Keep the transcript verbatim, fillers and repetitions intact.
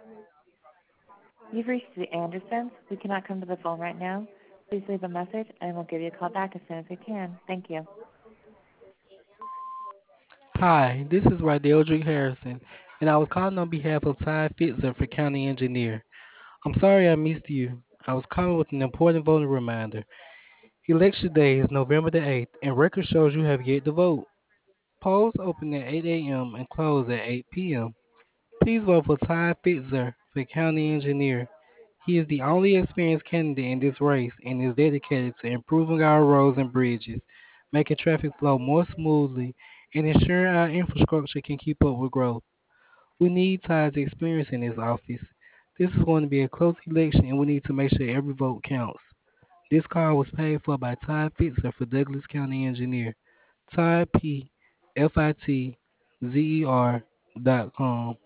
You've reached the Andersons. We cannot come to the phone right now. Please leave a message and we'll give you a call back as soon as we can. Thank you. Hi, this is Rydell Harrison, and I was calling on behalf of Ty Fitzer for County Engineer. I'm sorry I missed you. I was calling with an important voting reminder. Election day is November the eighth, and record shows you have yet to vote. Polls open at eight a m and close at eight p m. Please vote for Ty Fitzer for County Engineer. He is the only experienced candidate in this race and is dedicated to improving our roads and bridges, making traffic flow more smoothly, and ensuring our infrastructure can keep up with growth. We need Ty's experience in this office. This is going to be a close election and we need to make sure every vote counts. This call was paid for by Ty Fitzer for Douglas County Engineer. Ty P F I T Z E R dot com.